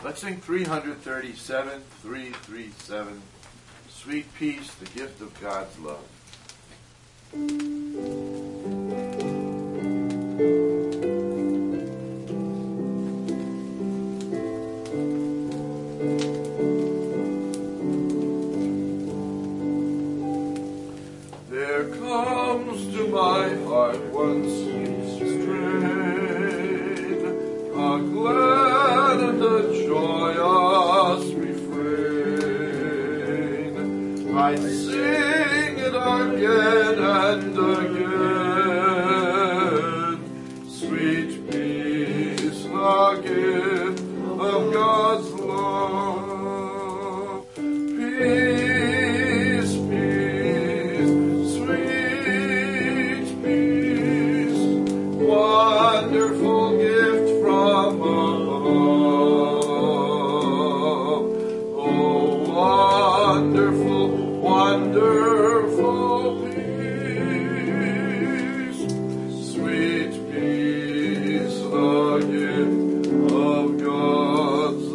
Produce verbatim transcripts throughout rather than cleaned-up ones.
Let's sing three thirty-seven, three thirty-seven. Sweet peace, the gift of God's love. There comes to my heart one sweet strain, a glad and a joyous refrain. I sing it again and again. Sweet peace, the gift of God's love. Peace, peace, sweet peace, wonderful gift from above. Oh, wonderful, wonderful peace, sweet peace, the gift of God's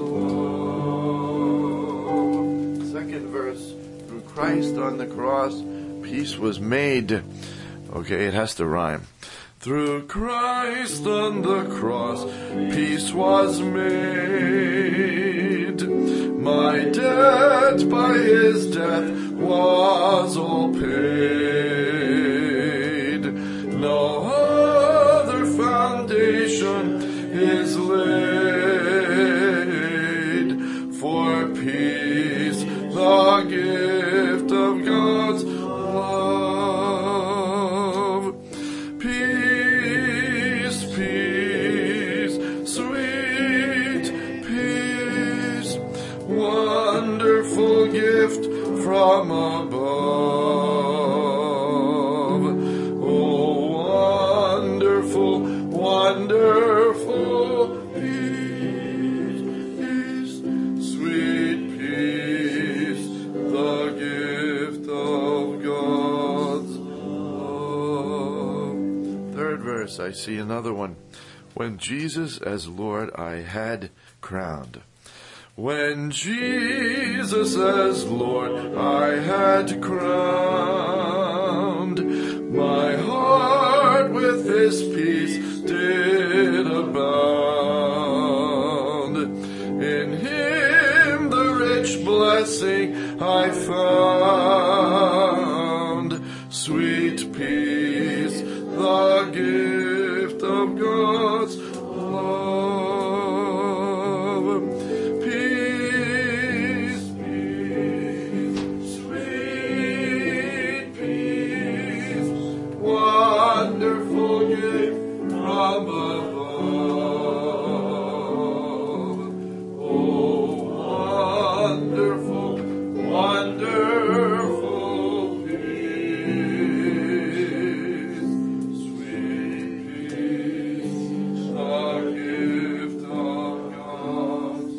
love. Second verse, through Christ on the cross, peace was made. Okay, it has to rhyme. Through Christ on the cross, peace was made. My debt by his death was all paid. No other foundation is laid for peace, the gift of God's love. Peace, peace, sweet peace, wonderful gift from above. Oh, wonderful, wonderful peace, sweet peace, the gift of God's love. Third verse, I see another one. When Jesus as Lord I had crowned. When Jesus as Lord I had crowned, my heart with his peace did abound. In him the rich blessing I found, sweet peace, the gift of God's love. Peace, peace, sweet peace, wonderful gift from above. Oh, wonderful, wonderful peace, sweet peace, the gift of God's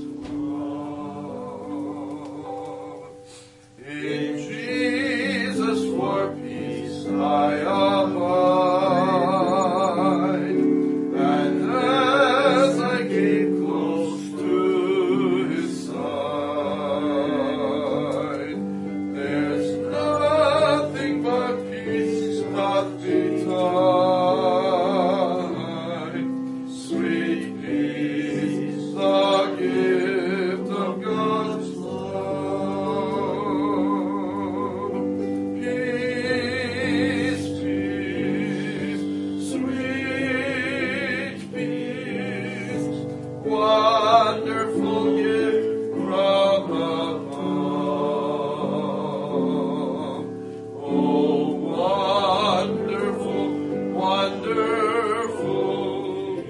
love. In Jesus for peace I abide, and as I keep close to his side, there's nothing but peace not betide. Sweet peace, the gift of God's love. Peace, peace, sweet peace, wonderful gift from above. Oh, wonderful, wonderful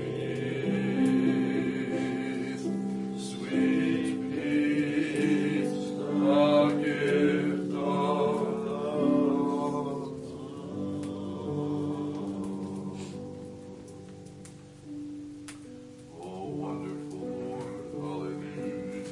peace, sweet peace, the gift of love. Oh, wonderful Lord, hallelujah.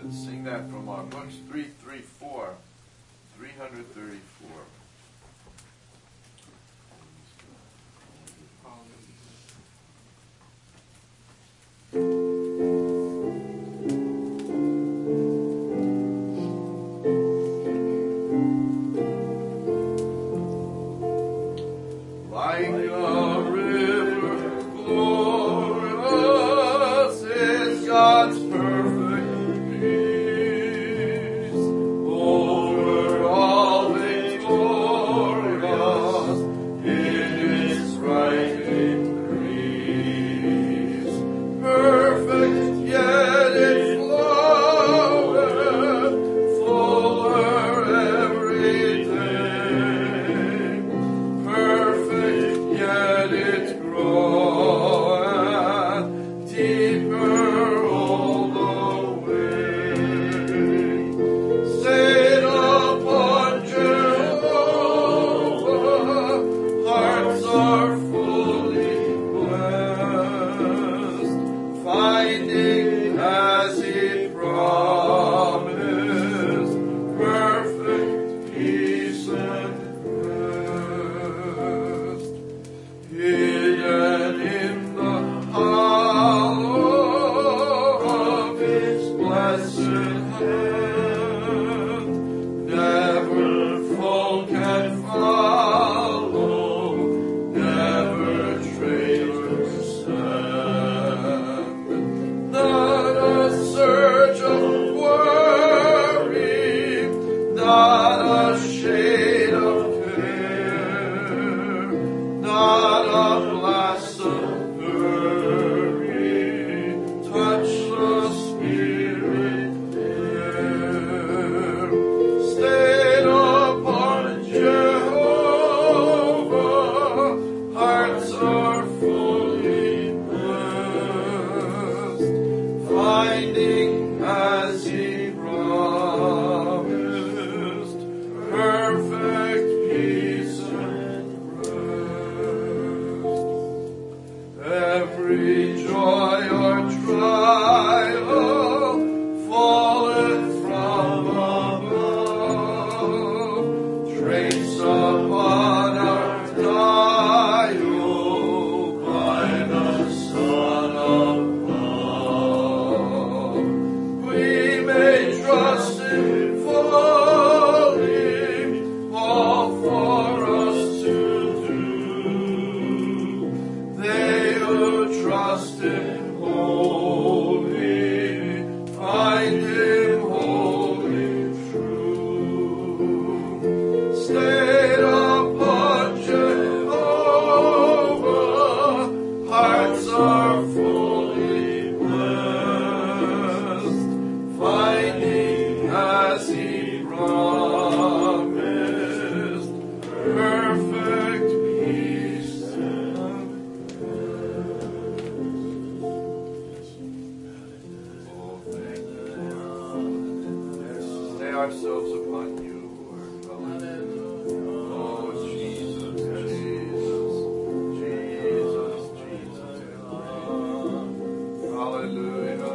Let's sing that from our books, three thirty-four. three thirty-four. Like a river glorious is God's perfect peace, over all victorious in its right increase. Perfect, yet it floweth fuller every day. Perfect, yet it groweth deeper all the way. Stayed upon Jehovah, hearts are fully blessed, finding as He promised perfect peace and rest. Hidden in the hollow of His blessed hand, never foe can follow, never traitor stand. Not a surge of worry, not a shade of care, not a blast of hurry, touch the spirit there. Stayed upon Jehovah, hearts are fully blessed, finding as He promised perfect peace and rest. Every joy or trial falleth from above, trace upon our dial by the Son above. We may trust Him fully, all for us to do. They who trust Him wholly, find Him wholly true. Stayed upon Jehovah, hearts are fully blessed, finding as He promised perfect peace and oh, thank you, Lord. Lay ourselves upon you, Lord. Hallelujah. Oh, Jesus, Jesus, Jesus, Jesus. Hallelujah,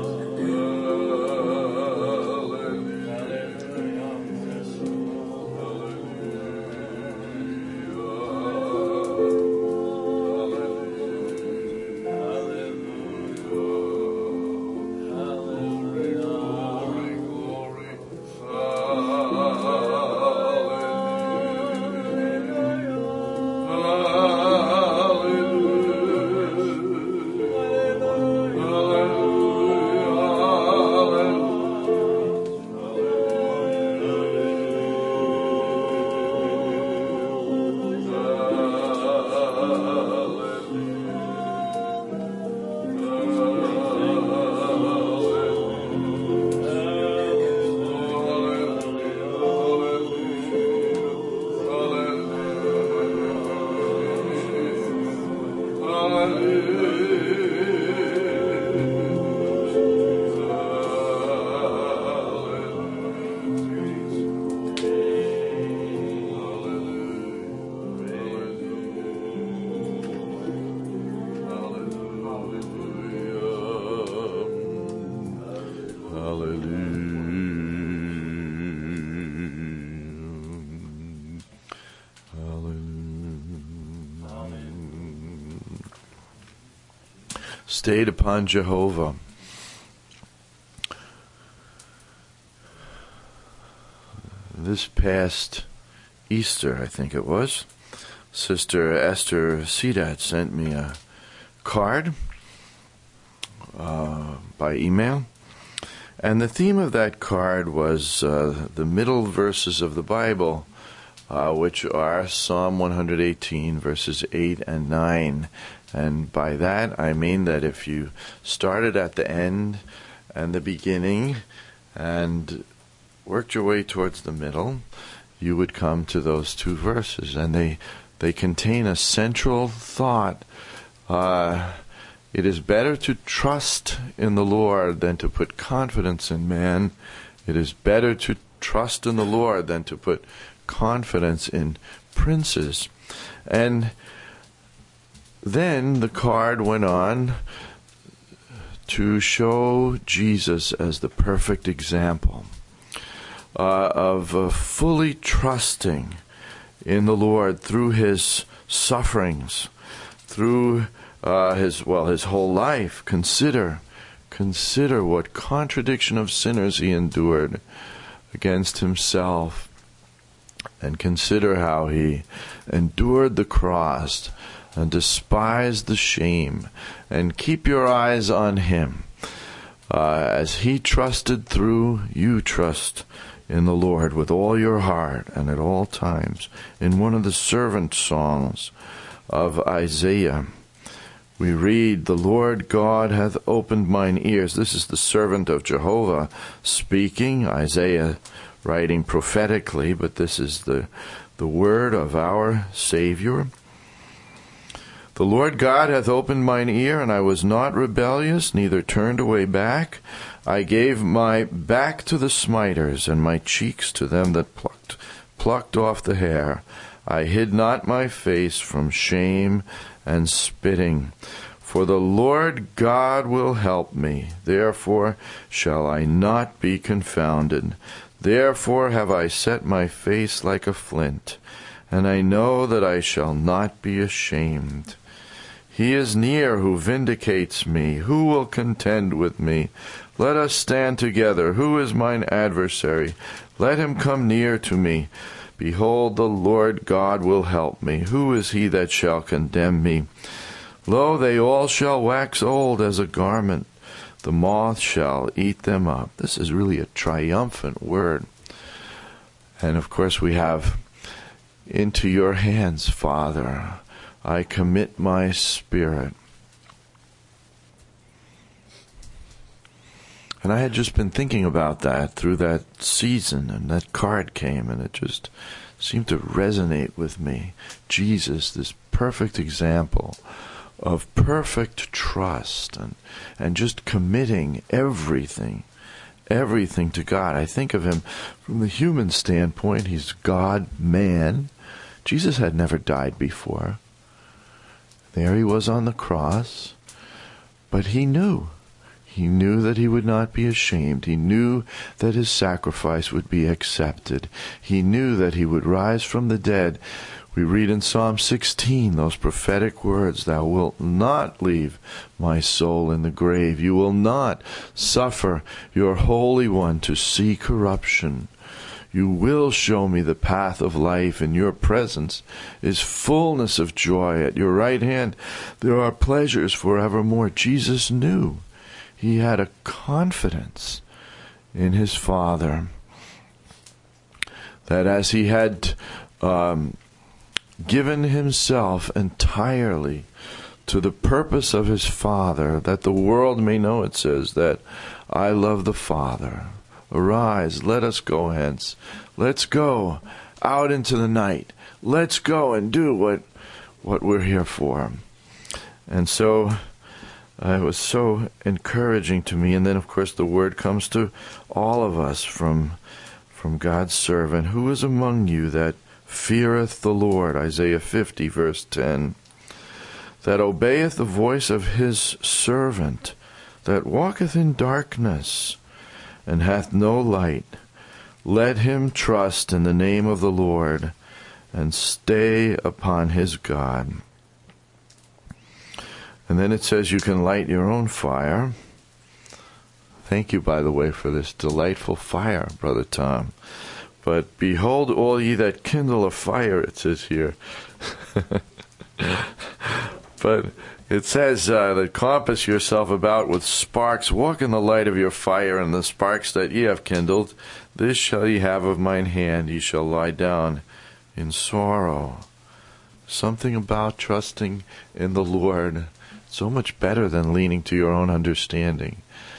hallelujah. Stayed upon Jehovah. This past Easter, I think it was, Sister Esther Sidat sent me a card uh, by email. And the theme of that card was uh, the middle verses of the Bible, uh, which are Psalm one eighteen, verses eight and nine. And by that, I mean that if you started at the end and the beginning and worked your way towards the middle, you would come to those two verses. And they, they contain a central thought. Uh, it is better to trust in the Lord than to put confidence in man. It is better to trust in the Lord than to put confidence in princes. And then the card went on to show Jesus as the perfect example uh, of uh, fully trusting in the Lord through his sufferings, through uh, his, well, his whole life. Consider, consider what contradiction of sinners he endured against himself, and consider how he endured the cross and despise the shame, and keep your eyes on him. Uh, as he trusted through, you trust in the Lord with all your heart and at all times. In one of the servant songs of Isaiah, we read, "The Lord God hath opened mine ears." This is the servant of Jehovah speaking, Isaiah writing prophetically, but this is the, the word of our Savior. "The Lord God hath opened mine ear, and I was not rebellious, neither turned away back. I gave my back to the smiters, and my cheeks to them that plucked, plucked off the hair. I hid not my face from shame and spitting. For the Lord God will help me, therefore shall I not be confounded. Therefore have I set my face like a flint, and I know that I shall not be ashamed. He is near who vindicates me. Who will contend with me? Let us stand together. Who is mine adversary? Let him come near to me. Behold, the Lord God will help me. Who is he that shall condemn me? Lo, they all shall wax old as a garment. The moth shall eat them up." This is really a triumphant word. And of course we have, "Into your hands, Father, I commit my spirit." And I had just been thinking about that through that season, and that card came, and it just seemed to resonate with me. Jesus, this perfect example of perfect trust and, and just committing everything, everything to God. I think of him from the human standpoint. He's God, man. Jesus had never died before. There he was on the cross, but he knew. He knew that he would not be ashamed. He knew that his sacrifice would be accepted. He knew that he would rise from the dead. We read in Psalm sixteen those prophetic words, "Thou wilt not leave my soul in the grave. You will not suffer your Holy One to see corruption. You will show me the path of life. In your presence is fullness of joy. At your right hand there are pleasures forevermore." Jesus knew. He had a confidence in his Father that as he had um, given himself entirely to the purpose of his Father, that the world may know, it says, that I love the Father. Arise, let us go hence. Let's go out into the night. Let's go and do what what we're here for. And so uh, it was so encouraging to me. And then, of course, the word comes to all of us from from God's servant. "Who is among you that feareth the Lord?" Isaiah fifty, verse ten. "That obeyeth the voice of his servant, that walketh in darkness, and hath no light, let him trust in the name of the Lord, and stay upon his God. And then it says you can light your own fire. Thank you, by the way, for this delightful fire, Brother Tom. But behold, all ye that kindle a fire, it says here. But it says uh, that compass yourself about with sparks. Walk in the light of your fire, and the sparks that ye have kindled, this shall ye have of mine hand. Ye shall lie down in sorrow. Something about trusting in the Lord, so much better than leaning to your own understanding.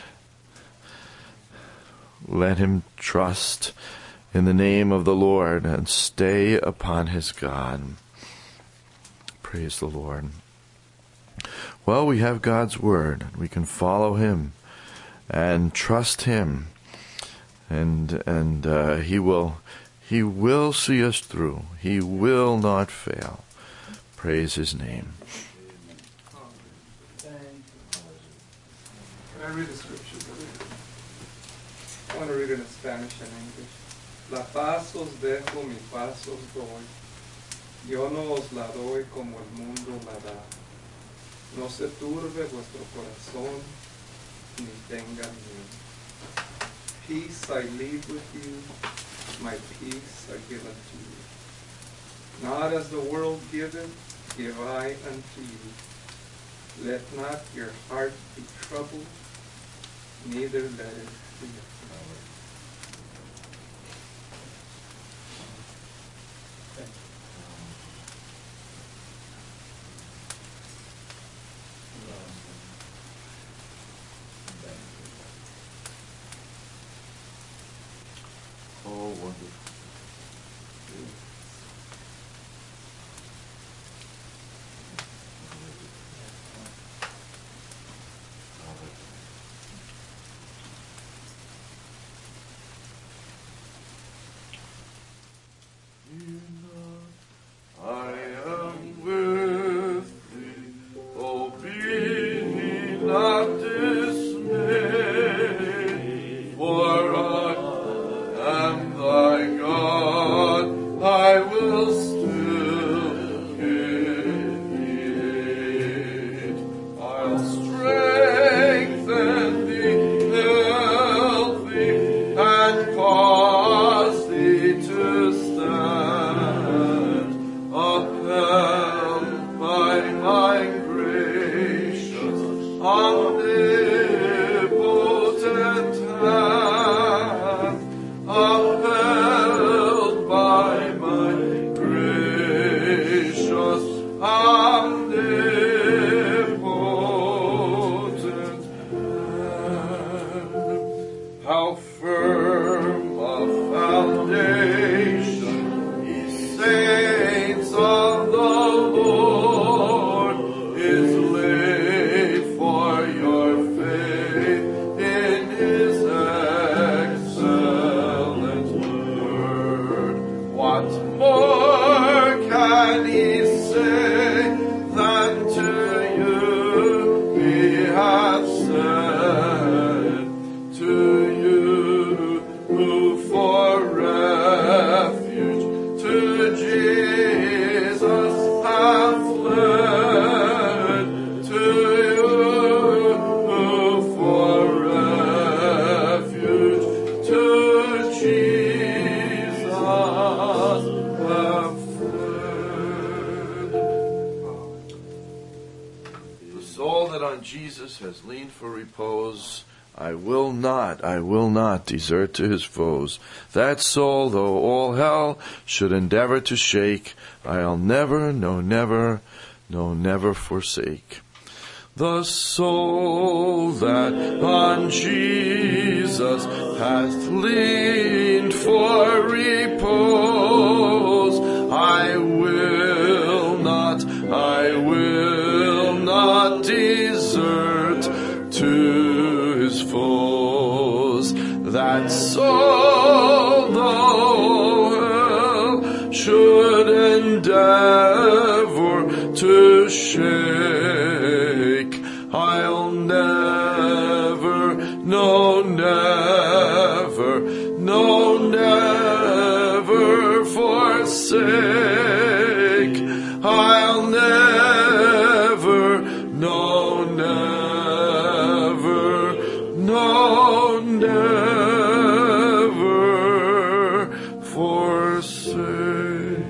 Let him trust in the name of the Lord and stay upon his God. Praise the Lord. Well, we have God's word. We can follow him and trust him, and and uh, he will he will see us through. He will not fail. Praise his name. Can I read the scripture? I want to read it in Spanish and English. La paz os dejo, mi paz os doy. Yo no os la doy como el mundo la da. No se turbe vuestro corazón, ni tenga miedo. Peace I leave with you, my peace I give unto you. Not as the world giveth, give I unto you. Let not your heart be troubled, neither let it fear. Oh, wonderful. I am with thee, oh, be not dismayed, for I am thy God, I will still give thee aid. I'll strengthen thee, help thee, and cause thee to stand, upheld by my gracious, omnipotent hand, upheld by my gracious, omnipotent hand. How firm a foundation, ye saints of the Lord, is laid for your faith in his excellent word. What more can he say than to you he hath said? To you who for refuge to Jesus have fled, to you who for refuge to Jesus have fled. The soul that on Jesus has leaned for repose, I will not, I will not desert to his foes. That soul, though all hell should endeavor to shake, I'll never, no never, no never forsake. The soul that on Jesus hath leaned for repose, I will not, I will not desert to his foes. That soul, though hell should endeavor to shake, I'll never, no never forsake. I'll never, no, never, no, never forsake.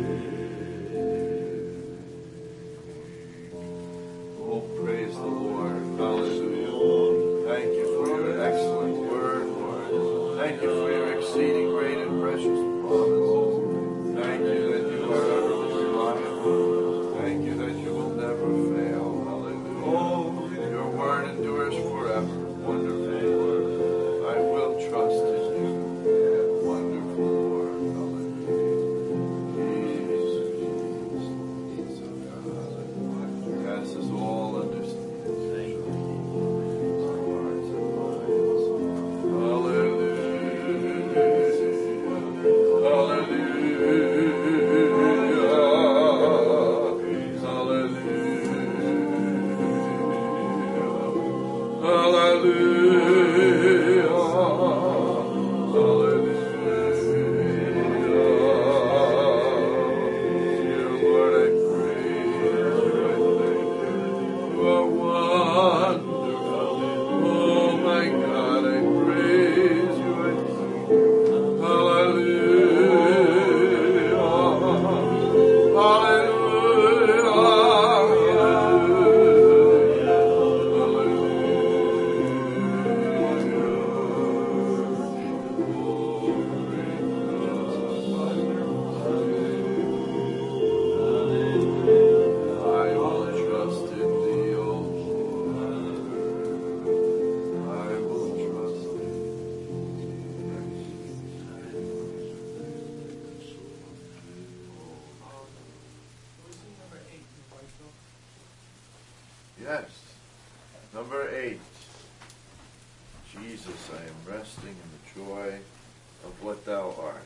Oh, praise the Lord. Hallelujah. Thank you for your excellent word, Lord. Thank you for your exceeding great and precious promises. Thank you that you are ever reliable. Thank you that you will never fail. Hallelujah. Your word endures forever. Wonderful Lord. I will trust in you. Wonderful Lord. Hallelujah. Jesus, Jesus, Jesus. Passes all understanding. Yes. Number eight. Jesus, I am resting in the joy of what thou art.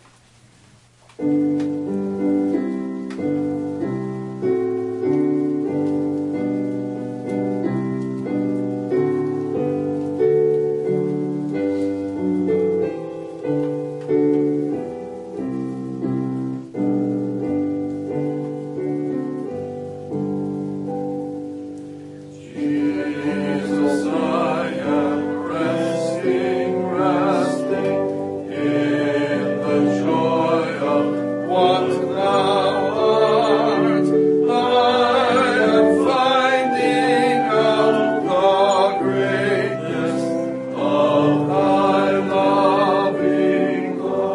Jesus, I am resting, resting in the joy of what thou art. I am finding out the greatness of thy loving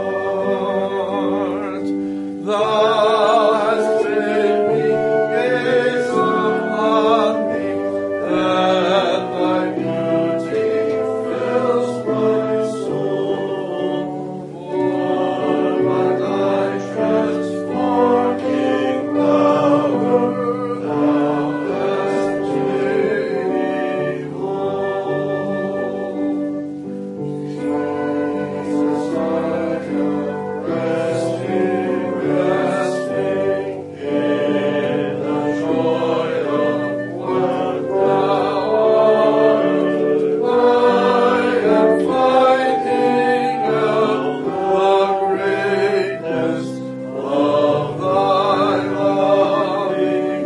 heart. Thou hast made me gaze upon thee, and thy beauty fills my soul. For by thy transforming power, thou hast made me whole. Jesus, I am resting, resting in the joy of what thou art. I am finding out the greatness of thy loving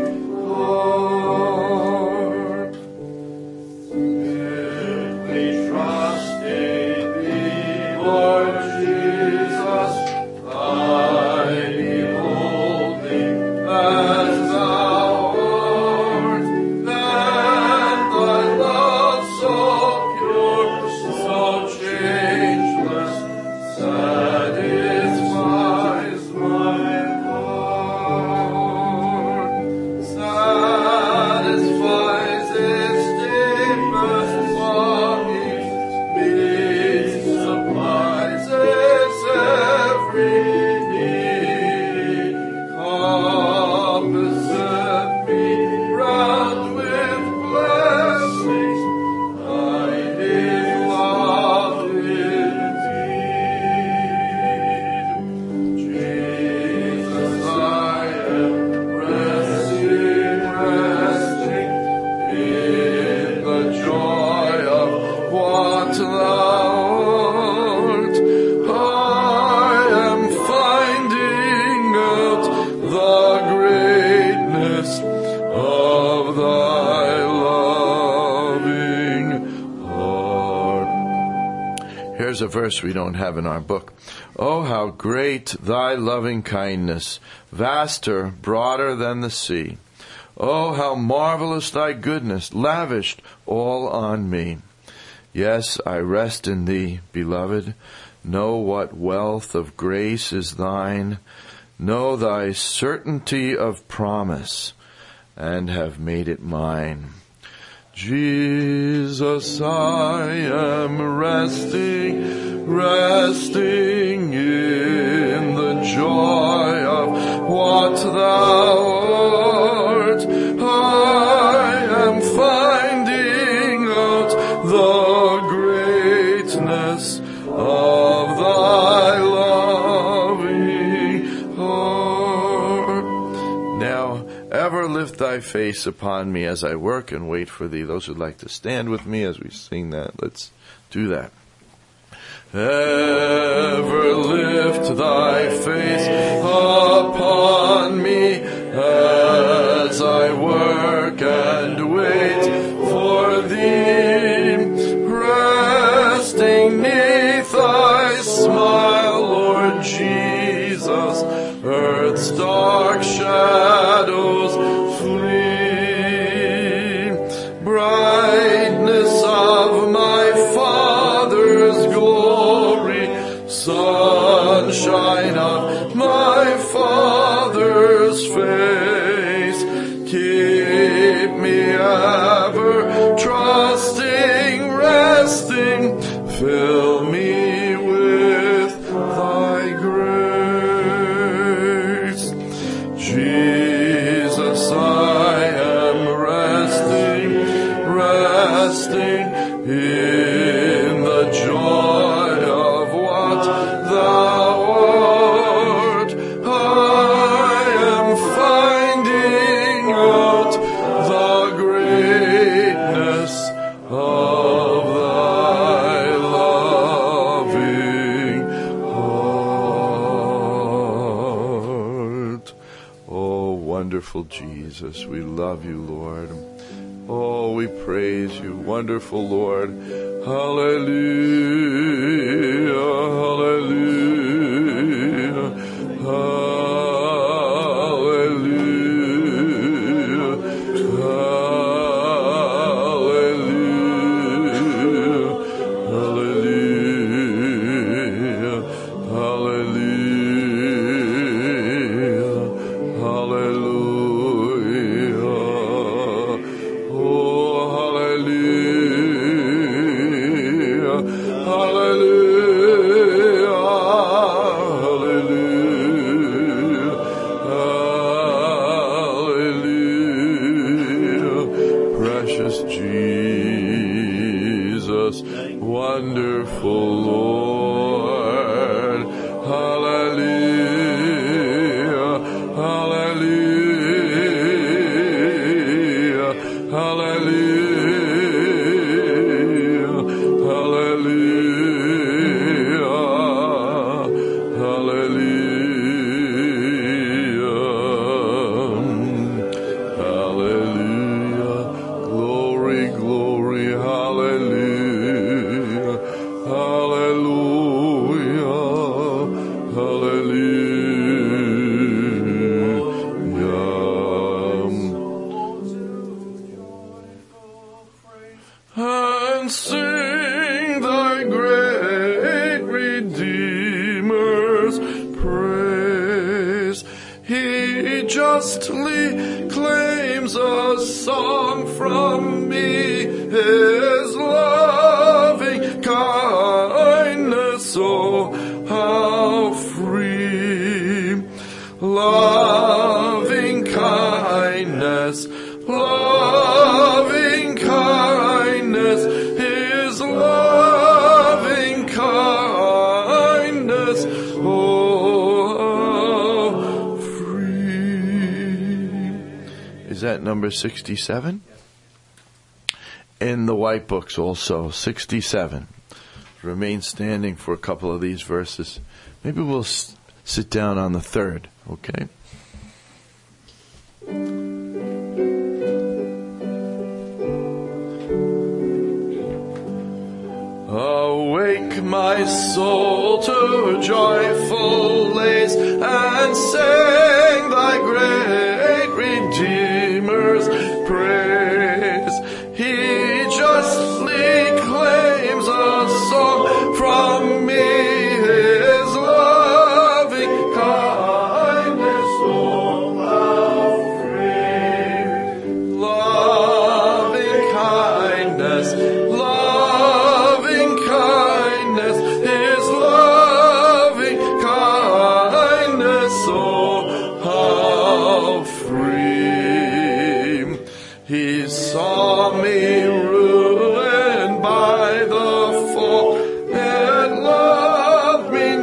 heart. If we trust in thee, Lord Jesus, I behold thee as thou art. Then thy love so pure, so changeless, satisfies my heart, satisfies its deepest longing, meets, supplies its here's a verse we don't have in our book. Oh, how great thy loving kindness, vaster, broader than the sea. Oh, how marvelous thy goodness, lavished all on me. Yes, I rest in thee, beloved. Know what wealth of grace is thine. Know thy certainty of promise, and have made it mine. Jesus, I am resting, resting in the joy of what thou art. I am finding out the greatness of thy loving heart. Now, ever lift thy face upon me as I work and wait for thee. Those who'd like to stand with me as we sing that, let's do that. Ever lift thy face upon me as I work and wait for thee, resting neath thy smile, Lord Jesus, earth's dark shadows flee. Brightness of my Father's glory, sunshine of my Father's face, keep me ever trusting, resting, fill me with thy grace. Jesus, I am resting, resting in the joy of what thou art. I am finding out the greatness of thy loving heart. Oh, wonderful Jesus, we love you, Lord. Oh, we praise you, wonderful Lord. Hallelujah, hallelujah, hallelujah, hallelujah, hallelujah, hallelujah, hallelujah. Wonderful Lord, hallelujah, hallelujah, hallelujah, hallelujah, hallelujah, hallelujah, glory, glory, hallelujah. Hallelujah, hallelujah. And sing thy great Redeemer's praise. He justly claims a song from me, his loving kindness, oh, how free. Loving kindness, loving kindness, his loving kindness, oh, how free. Is that number sixty-seven? In the white books also, sixty-seven. Remain standing for a couple of these verses. Maybe we'll s- sit down on the third, okay? Awake, my soul to joyful lays and sing thy great Redeemer's praise. He justly claims a song from me, his loving kindness, oh, how free. Loving kindness, loving kindness, his loving kindness, oh, how free. He saw me ruined by the fall and loved me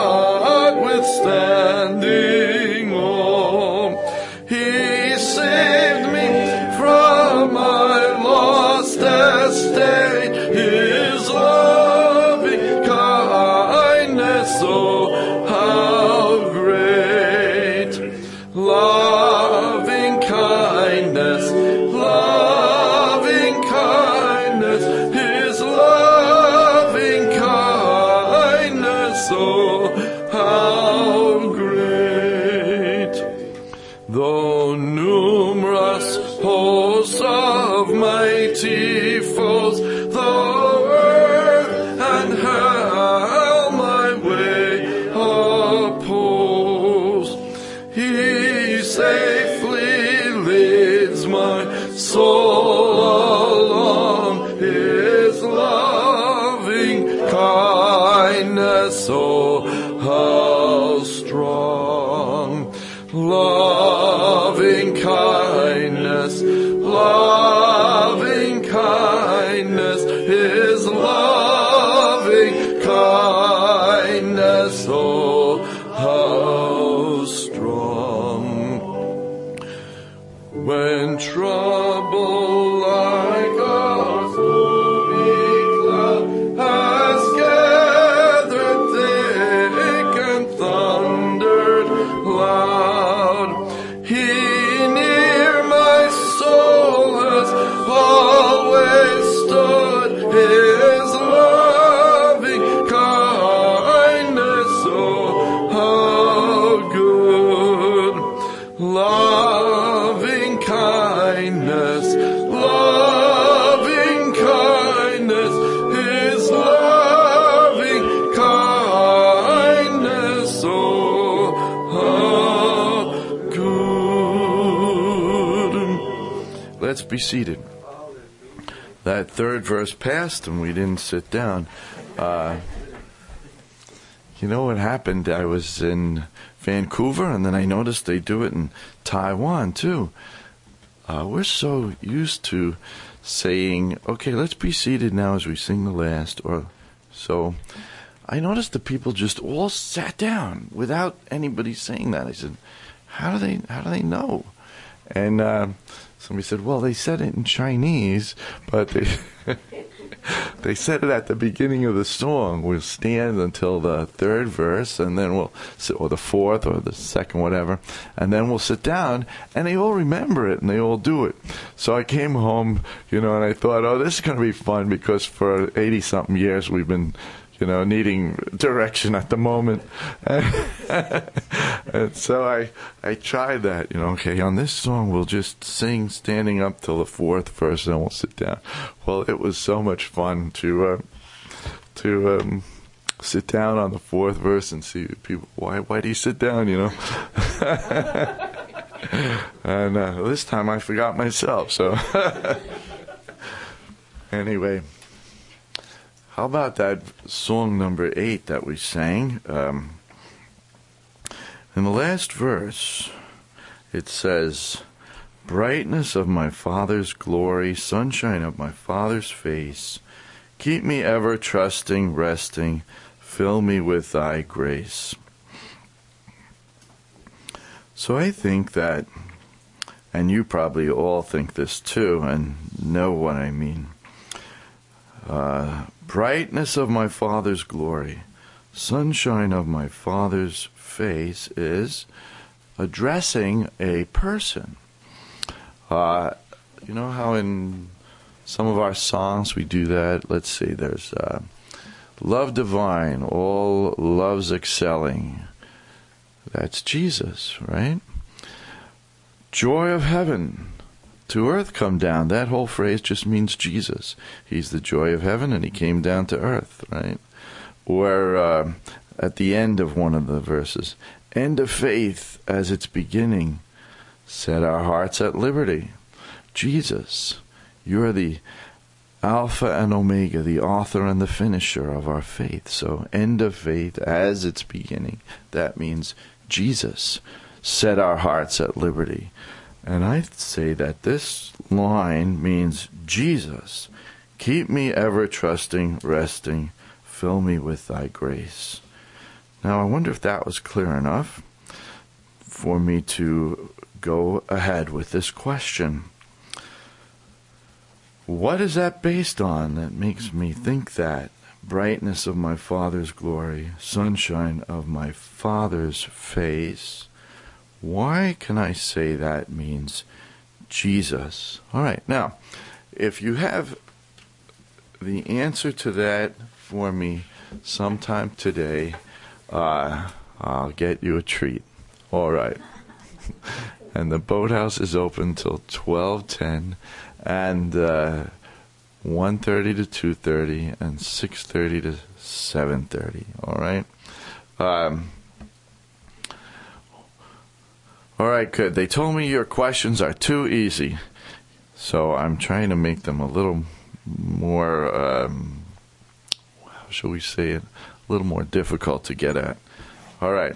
notwithstanding all. He saved me from my lost estate, his loving kindness, oh, how great. Loving kindness, loving kindness, his loving kindness, oh, how great. Though numerous hosts of mighty foes, though earth and hell my way oppose, he safely leads my soul along, his loving kindness, oh, how strong. Loving kindness, loving kindness, his loving kindness, oh, how strong. When trouble like a gloomy cloud has gathered thick and thundered loud, he near my soul has always stood, his loving kindness, oh, how good. Loving kindness, loving kindness, his loving kindness, oh, how good. Let's be seated. That third verse passed and we didn't sit down. Uh, you know what happened? I was in Vancouver, and then I noticed they do it in Taiwan too. Uh, we're so used to saying, okay, let's be seated now as we sing the last, or so. I noticed the people just all sat down without anybody saying that. I said, how do they, how do they know? And uh, somebody said, well, they said it in Chinese, but they they said it at the beginning of the song. We'll stand until the third verse, and then we'll sit, or the fourth, or the second, whatever, and then we'll sit down, and they all remember it, and they all do it. So I came home, you know, and I thought, oh, this is going to be fun, because for eighty-something years we've been, you know, needing direction at the moment. And so I I tried that, you know, okay, on this song we'll just sing standing up till the fourth verse, and then we'll sit down. Well, it was so much fun to uh, to um, sit down on the fourth verse and see people, why why do you sit down, you know? And uh, this time I forgot myself, so anyway. How about that song number eight that we sang? Um, in the last verse, it says, brightness of my Father's glory, sunshine of my Father's face, keep me ever trusting, resting, fill me with thy grace. So I think that, and you probably all think this too, and know what I mean, uh, brightness of my Father's glory, sunshine of my Father's face is addressing a person. Uh, you know how in some of our songs we do that? Let's see, there's, uh, love divine, all loves excelling. That's Jesus, right? Joy of heaven, to earth come down. That whole phrase just means Jesus. He's the joy of heaven, and he came down to earth, right? Or uh, at the end of one of the verses, end of faith as its beginning, set our hearts at liberty. Jesus, you're the Alpha and Omega, the author and the finisher of our faith. So end of faith as its beginning. That means Jesus set our hearts at liberty. And I say that this line means Jesus, keep me ever trusting, resting, fill me with thy grace. Now I wonder if that was clear enough for me to go ahead with this question. What is that based on that makes me think that? Brightness of my Father's glory, sunshine of my Father's face. Why can I say that means Jesus? All right, now, if you have the answer to that for me sometime today, uh, I'll get you a treat. All right. And the boathouse is open till twelve ten. And uh, one thirty to two thirty and six thirty to seven thirty, all right? Um, all right, good. They told me your questions are too easy, so I'm trying to make them a little more, um, how shall we say it, a little more difficult to get at. All right.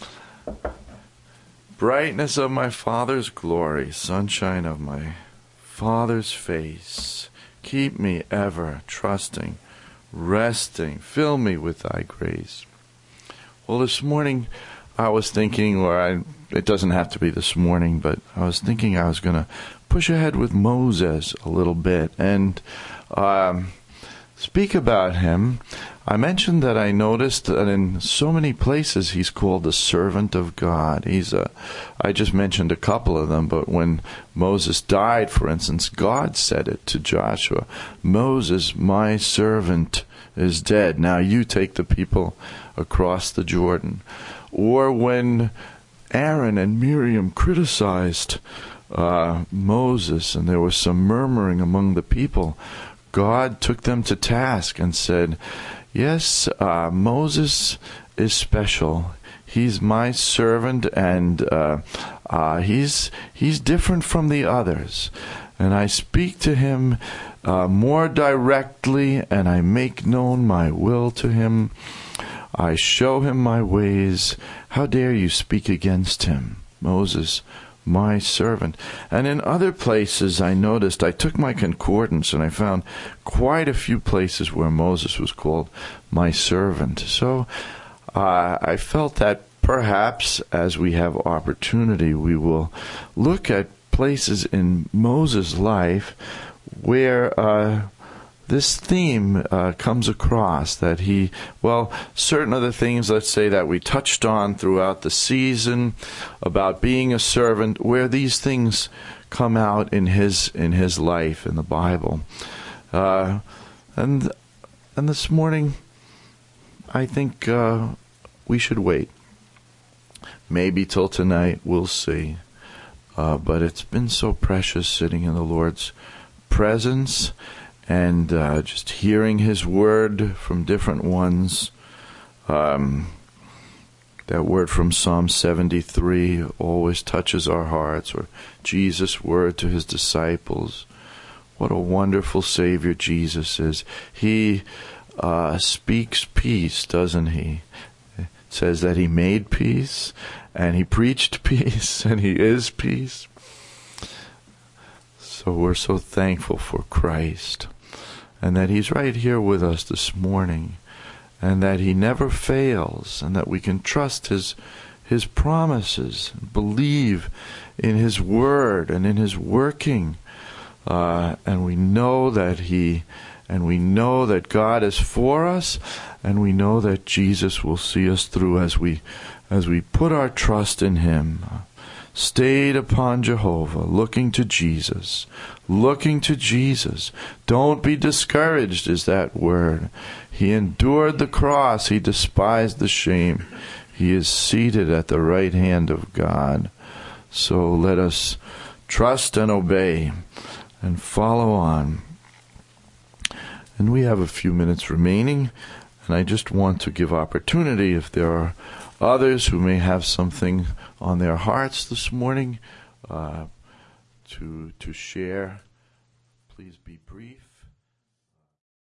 Brightness of my Father's glory, sunshine of my Father's face, keep me ever trusting, resting, fill me with thy grace. Well, this morning I was thinking, or I, it doesn't have to be this morning, but I was thinking I was going to push ahead with Moses a little bit and um, speak about him. I mentioned that I noticed that in so many places he's called the servant of God. He's a, I just mentioned a couple of them, but when Moses died, for instance, God said it to Joshua, Moses, my servant, is dead. Now you take the people across the Jordan. Or when Aaron and Miriam criticized uh, Moses and there was some murmuring among the people, God took them to task and said, yes, uh, Moses is special. He's my servant, and uh, uh, he's he's different from the others. And I speak to him uh, more directly, and I make known my will to him. I show him my ways. How dare you speak against him, Moses, my servant? And in other places I noticed, I took my concordance and I found quite a few places where Moses was called my servant. So uh, I felt that perhaps as we have opportunity, we will look at places in Moses' life where uh, this theme uh, comes across, that he, well, certain other things, let's say, that we touched on throughout the season about being a servant, where these things come out in his in his life in the Bible. Uh, and and this morning, I think uh, we should wait. Maybe till tonight, we'll see. Uh, but it's been so precious sitting in the Lord's presence and uh, just hearing his word from different ones. Um, that word from Psalm seventy-three always touches our hearts, or Jesus' word to his disciples. What a wonderful Savior Jesus is. He uh, speaks peace, doesn't he? It says that he made peace, and he preached peace, and he is peace. So we're so thankful for Christ, and that he's right here with us this morning, and that he never fails, and that we can trust his his promises, believe in his word and in his working, uh, and we know that he, and we know that God is for us, and we know that Jesus will see us through as we as we put our trust in him. stayed upon Jehovah, looking to Jesus, looking to Jesus. Don't be discouraged is that word. He endured the cross. He despised the shame. He is seated at the right hand of God. So let us trust and obey and follow on. And we have a few minutes remaining, and I just want to give opportunity if there are others who may have something on their hearts this morning uh, to to share. Please be brief.